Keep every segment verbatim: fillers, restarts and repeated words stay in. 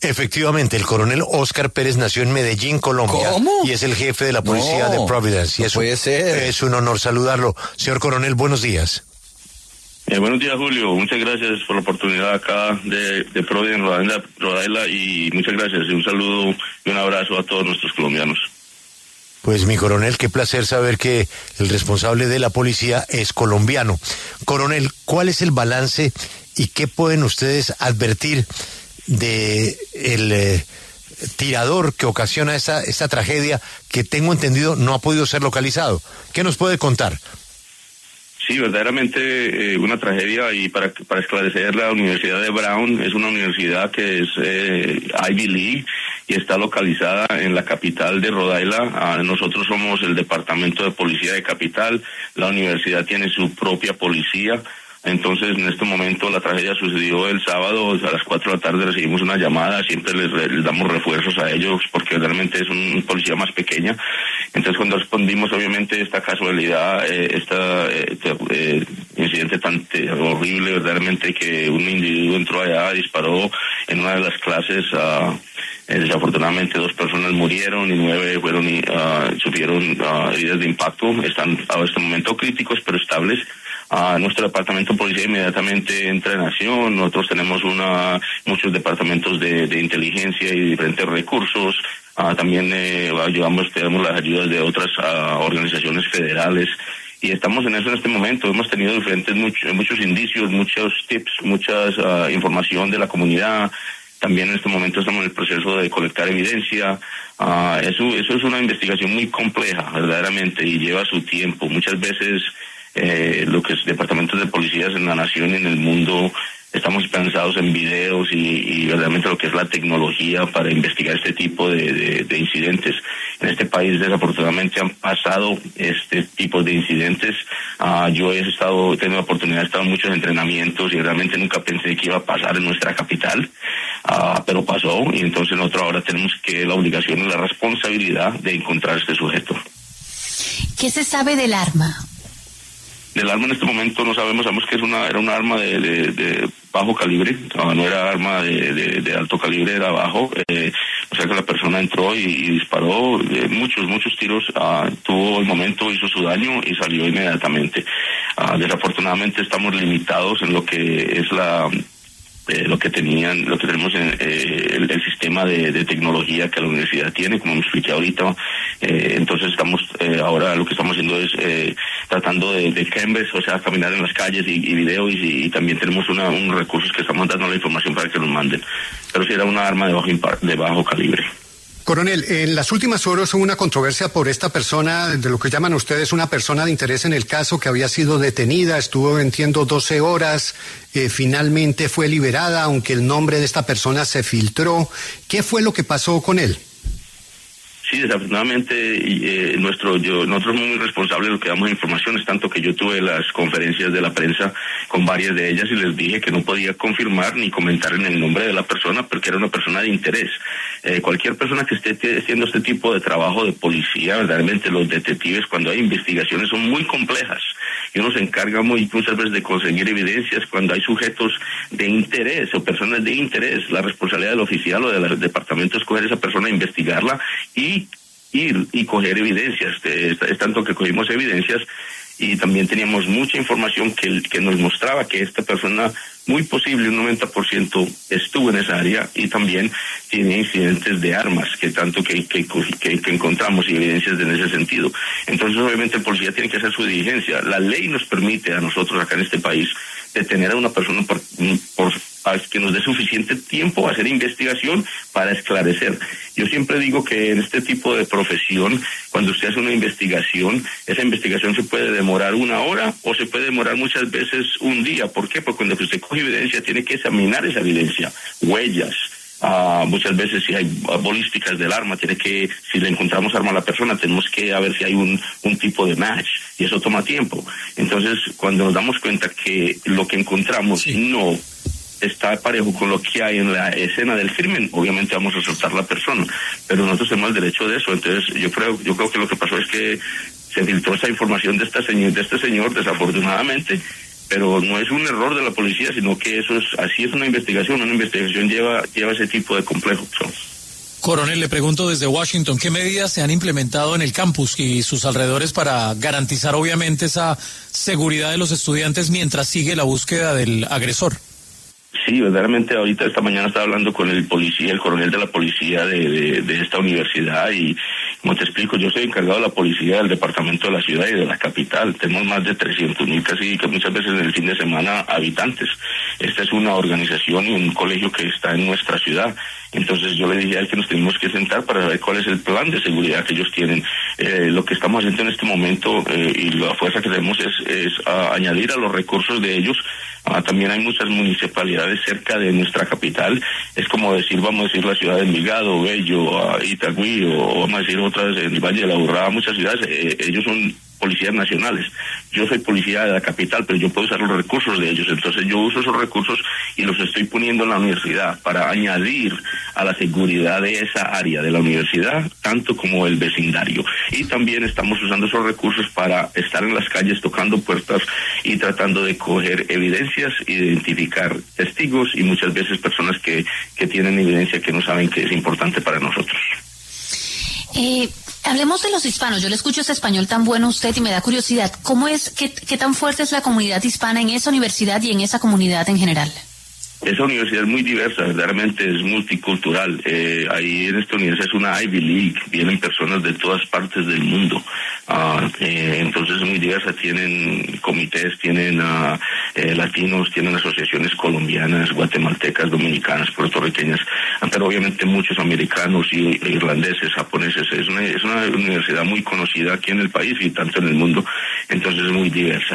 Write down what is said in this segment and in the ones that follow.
Efectivamente, el coronel Óscar Pérez nació en Medellín, Colombia. ¿Cómo? Y es el jefe de la policía no, de Providence. Y no es, puede un, ser. es un honor saludarlo. Señor coronel, buenos días. Eh, buenos días, Julio. Muchas gracias por la oportunidad acá de, de Providence, Rhode Rhode Island, y muchas gracias. Y un saludo y un abrazo a todos nuestros colombianos. Pues mi coronel, qué placer saber que el responsable de la policía es colombiano. Coronel, ¿cuál es el balance y qué pueden ustedes advertir de el eh, tirador que ocasiona esta, esta tragedia que tengo entendido no ha podido ser localizado? ¿Qué nos puede contar? Sí, verdaderamente eh, una tragedia, y para para esclarecer, la Universidad de Brown es una universidad que es eh, Ivy League y está localizada en la capital de Rhode Island. Ah, nosotros somos el departamento de policía de capital, la universidad tiene su propia policía. Entonces, en este momento, la tragedia sucedió el sábado, a las cuatro de la tarde recibimos una llamada, siempre les, les damos refuerzos a ellos, porque realmente es un policía más pequeña. Entonces, cuando respondimos, obviamente, esta casualidad, eh, este eh, incidente tan eh, horrible, verdaderamente, que un individuo entró allá, disparó en una de las clases, uh, eh, desafortunadamente dos personas murieron y nueve fueron uh, sufrieron uh, heridas de impacto. Están a este momento críticos, pero estables. Uh, nuestro departamento de policía inmediatamente entra en acción. Nosotros tenemos una muchos departamentos de, de inteligencia y diferentes recursos. Uh, también eh, ayudamos, tenemos las ayudas de otras uh, organizaciones federales. Y estamos en eso en este momento. Hemos tenido diferentes, muchos, muchos indicios, muchos tips, mucha uh, información de la comunidad. También en este momento estamos en el proceso de colectar evidencia. Uh, eso, eso es una investigación muy compleja, verdaderamente, y lleva su tiempo. Muchas veces Eh, lo que es departamentos de policías en la nación y en el mundo, estamos pensados en videos y, y verdaderamente lo que es la tecnología para investigar este tipo de, de, de incidentes. En este país, desafortunadamente, han pasado este tipo de incidentes. Uh, yo he estado, he tenido la oportunidad de estar en muchos entrenamientos y realmente nunca pensé que iba a pasar en nuestra capital, uh, pero pasó, y entonces nosotros ahora tenemos que la obligación y la responsabilidad de encontrar este sujeto. ¿Qué se sabe del arma? Del arma en este momento no sabemos, sabemos que es una era una arma de, de, de bajo calibre, no, no era arma de, de, de alto calibre, era bajo, eh, o sea que la persona entró y, y disparó eh, muchos, muchos tiros, uh, tuvo el momento, hizo su daño y salió inmediatamente. Uh, desafortunadamente estamos limitados en lo que es la... Eh, lo que tenían, lo que tenemos en eh, el, el sistema de, de tecnología que la universidad tiene, como me expliqué ahorita. Eh, entonces estamos, eh, ahora lo que estamos haciendo es eh, tratando de, de canvas, o sea, caminar en las calles y, y videos, y, y también tenemos una, unos recursos que estamos dando la información para que nos manden. Pero sí era una arma de bajo impacto, de bajo calibre. Coronel, en las últimas horas hubo una controversia por esta persona, de lo que llaman ustedes una persona de interés en el caso, que había sido detenida, estuvo, entiendo, doce horas, eh, finalmente fue liberada, aunque el nombre de esta persona se filtró. ¿Qué fue lo que pasó con él? Sí, desafortunadamente eh, nuestro, yo, nosotros somos muy responsables de lo que damos información, es tanto que yo tuve las conferencias de la prensa con varias de ellas y les dije que no podía confirmar ni comentar en el nombre de la persona porque era una persona de interés. Eh, cualquier persona que esté haciendo este tipo de trabajo de policía, verdaderamente los detectives, cuando hay investigaciones son muy complejas y uno se encarga muy muchas veces de conseguir evidencias cuando hay sujetos de interés o personas de interés. La responsabilidad del oficial o del departamento es coger a esa persona, investigarla y ir y coger evidencias. Es, es tanto que cogimos evidencias y también teníamos mucha información que, que nos mostraba que esta persona, muy posible un noventa por ciento estuvo en esa área y también tiene incidentes de armas, que tanto que, que, que, que encontramos y evidencias en ese sentido. Entonces obviamente el policía tiene que hacer su diligencia. La ley nos permite a nosotros acá en este país detener a una persona por, por que nos dé suficiente tiempo a hacer investigación para esclarecer. Yo siempre digo que en este tipo de profesión, cuando usted hace una investigación, esa investigación se puede demorar una hora o se puede demorar muchas veces un día. ¿Por qué? Porque cuando usted coge evidencia tiene que examinar esa evidencia, huellas. Uh, muchas veces si hay balísticas del arma, tiene que, si le encontramos arma a la persona, tenemos que a ver si hay un, un tipo de match, y eso toma tiempo. Entonces, cuando nos damos cuenta que lo que encontramos sí. no está parejo con lo que hay en la escena del crimen, obviamente vamos a soltar a la persona, pero nosotros tenemos el derecho de eso. Entonces, yo creo, yo creo que lo que pasó es que se filtró esa información de esta señor, de este señor, desafortunadamente, pero no es un error de la policía, sino que eso es, así es una investigación, una investigación lleva, lleva ese tipo de complejos. Coronel, le pregunto desde Washington, ¿qué medidas se han implementado en el campus y sus alrededores para garantizar obviamente esa seguridad de los estudiantes mientras sigue la búsqueda del agresor? Sí, verdaderamente ahorita esta mañana estaba hablando con el policía, el coronel de la policía de, de, de esta universidad y como te explico, yo soy encargado de la policía del departamento de la ciudad y de la capital. Tenemos más de trescientos mil casi que muchas veces en el fin de semana habitantes. Esta es una organización y un colegio que está en nuestra ciudad. Entonces yo le dije a él que nos tenemos que sentar para ver cuál es el plan de seguridad que ellos tienen. Eh, lo que estamos haciendo en este momento eh, y la fuerza que tenemos es, es uh, añadir a los recursos de ellos. Uh, también hay muchas municipalidades cerca de nuestra capital. Es como decir, vamos a decir la ciudad de Envigado, Bello, uh, Itagüí o vamos a decir otras en el Valle de la Urrá, muchas ciudades. Eh, ellos son policías nacionales. Yo soy policía de la capital, pero yo puedo usar los recursos de ellos. Entonces yo uso esos recursos y los estoy poniendo en la universidad para añadir a la seguridad de esa área de la universidad, tanto como el vecindario. Y también estamos usando esos recursos para estar en las calles tocando puertas y tratando de coger evidencias, identificar testigos y muchas veces personas que, que tienen evidencia que no saben que es importante para nosotros. Eh, hablemos de los hispanos. Yo le escucho ese español tan bueno a usted y me da curiosidad. ¿Cómo es, qué, qué tan fuerte es la comunidad hispana en esa universidad y en esa comunidad en general? Esa universidad es muy diversa, verdaderamente es multicultural. Eh, ahí en esta universidad es una Ivy League, vienen personas de todas partes del mundo. Uh, eh, entonces es muy diversa, tienen comités, tienen uh, eh, latinos, tienen asociaciones colombianas, guatemaltecas, dominicanas, puertorriqueñas, pero obviamente muchos americanos y irlandeses, japoneses. Es una, es una universidad muy conocida aquí en el país y tanto en el mundo, entonces es muy diversa.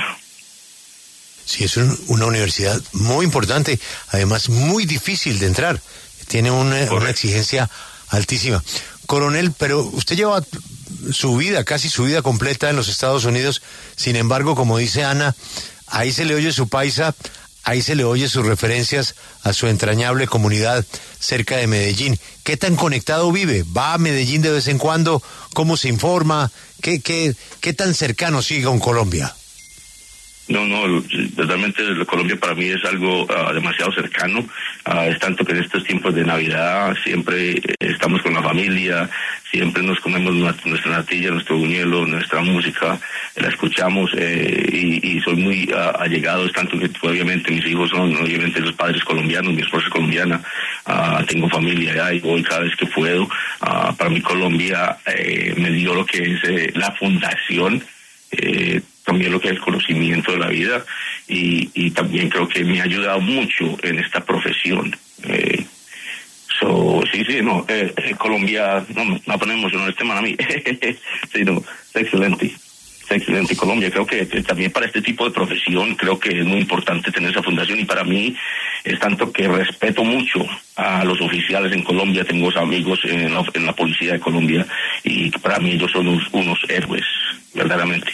Sí, es un, una universidad muy importante, además muy difícil de entrar. Tiene una, una exigencia altísima. Coronel, pero usted lleva su vida, casi su vida completa en los Estados Unidos. Sin embargo, como dice Ana, ahí se le oye su paisa, ahí se le oye sus referencias a su entrañable comunidad cerca de Medellín. ¿Qué tan conectado vive? ¿Va a Medellín de vez en cuando? ¿Cómo se informa? ¿Qué, qué, qué tan cercano sigue con Colombia? No, no, realmente Colombia para mí es algo uh, demasiado cercano, uh, es tanto que en estos tiempos de Navidad siempre estamos con la familia, siempre nos comemos nuestra natilla, nuestro buñuelo, nuestra música, la escuchamos eh, y, y soy muy uh, allegado, es tanto que obviamente mis hijos son obviamente los padres colombianos, mi esposa es colombiana, uh, tengo familia allá y voy cada vez que puedo. Uh, para mí Colombia eh, me dio lo que es eh, la fundación, eh, también lo que es el conocimiento de la vida y, y también creo que me ha ayudado mucho en esta profesión. Eh, so, sí, sí, no, eh, eh, Colombia, no, no ponemos en este man a mí, sí, no, es excelente, es excelente Colombia, creo que, que también para este tipo de profesión creo que es muy importante tener esa fundación y para mí es tanto que respeto mucho a los oficiales en Colombia, tengo amigos en la, en la policía de Colombia y para mí ellos son unos, unos héroes, verdaderamente.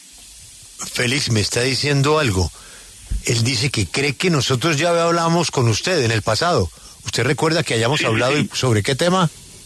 Félix me está diciendo algo. Él dice que cree que nosotros ya hablamos con usted en el pasado. ¿Usted recuerda que hayamos sí, hablado sí. sobre qué tema?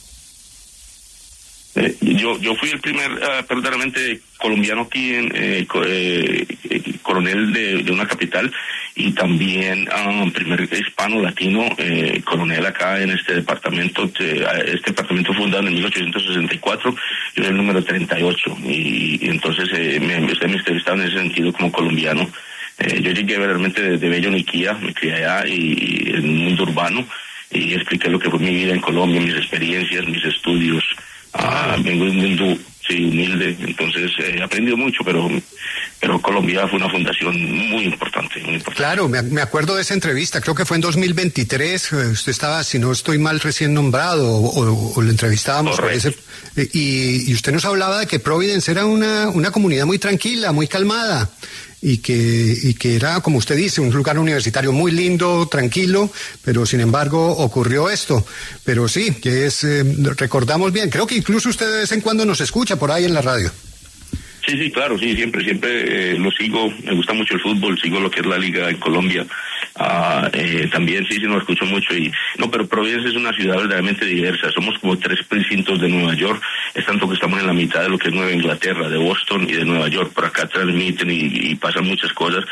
Eh, yo yo fui el primer uh, verdaderamente colombiano aquí en eh, eh, coronel de, de una capital y también um, primer hispano latino eh, coronel acá en este departamento. Eh, este departamento fundado en mil ochocientos sesenta y cuatro, yo era el número treinta y ocho y, y entonces eh, me, usted me entrevistaba en ese sentido como colombiano. Eh, yo llegué verdaderamente desde Bello Niquía, me crié allá y, y en el mundo urbano y expliqué lo que fue mi vida en Colombia, mis experiencias, mis estudios. Ah, vengo de un mundo sí, humilde, entonces he eh, aprendido mucho, pero pero Colombia fue una fundación muy importante, muy importante. Claro, me, me acuerdo de esa entrevista, creo que fue en dos mil veintitrés, usted estaba, si no estoy mal, recién nombrado, o, o, o lo entrevistábamos. Ese, y, y usted nos hablaba de que Providence era una, una comunidad muy tranquila, muy calmada. Y que, y que era, como usted dice, un lugar universitario muy lindo, tranquilo, pero sin embargo ocurrió esto. Pero sí, que es, eh, recordamos bien, creo que incluso usted de vez en cuando nos escucha por ahí en la radio. Sí, sí, claro, sí, siempre, siempre eh, lo sigo, me gusta mucho el fútbol, sigo lo que es la liga en Colombia, uh, eh, también sí, sí, lo escucho mucho y, no, pero Providencia es una ciudad verdaderamente diversa, somos como tres precintos de Nueva York, es tanto que estamos en la mitad de lo que es Nueva Inglaterra, de Boston y de Nueva York, por acá transmiten y, y pasan muchas cosas.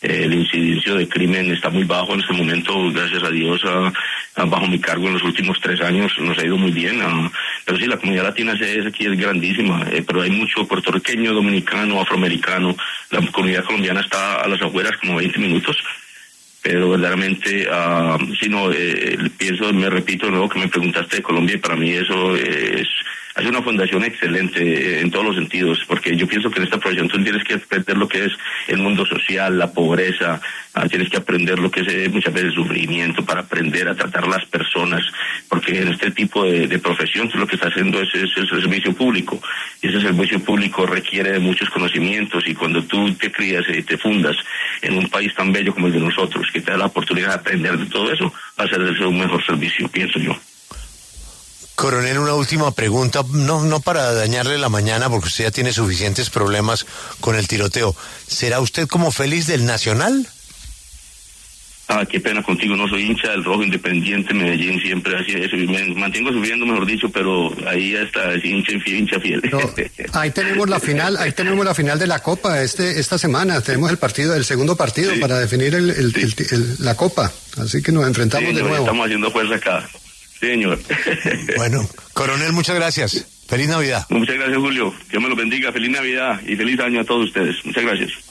el incidencio de crimen está muy bajo en este momento, gracias a Dios, a, a bajo mi cargo en los últimos tres años nos ha ido muy bien, a, pero sí, la comunidad latina es, aquí es grandísima, eh, pero hay mucho puertorriqueño, dominicano, afroamericano, la comunidad colombiana está a las afueras como veinte minutos, pero verdaderamente, uh, si no, eh, pienso, me repito, ¿no? Que me preguntaste de Colombia y para mí eso es... Es una fundación excelente en todos los sentidos, porque yo pienso que en esta profesión tú tienes que aprender lo que es el mundo social, la pobreza, ah, tienes que aprender lo que es eh, muchas veces sufrimiento para aprender a tratar a las personas, porque en este tipo de, de profesión tú lo que estás haciendo es, es, es el servicio público, y ese servicio público requiere de muchos conocimientos, y cuando tú te crías y te fundas en un país tan bello como el de nosotros, que te da la oportunidad de aprender de todo eso, va a ser un mejor servicio, pienso yo. Coronel, una última pregunta, no, no para dañarle la mañana, porque usted ya tiene suficientes problemas con el tiroteo. ¿Será usted como feliz del Nacional? Ah, qué pena contigo, no soy hincha del Rojo Independiente, Medellín, siempre así, eso, me mantengo sufriendo, mejor dicho, pero ahí está, hincha, hincha fiel. No, ahí tenemos la final, ahí tenemos la final de la Copa, este, esta semana, tenemos el partido, el segundo partido sí. para definir el, el, sí. el, el, la Copa, así que nos enfrentamos sí, de no, nuevo. Estamos haciendo fuerza acá. Señor. Bueno, coronel, muchas gracias. Feliz Navidad. Muchas gracias, Julio. Dios me lo bendiga. Feliz Navidad y feliz año a todos ustedes. Muchas gracias.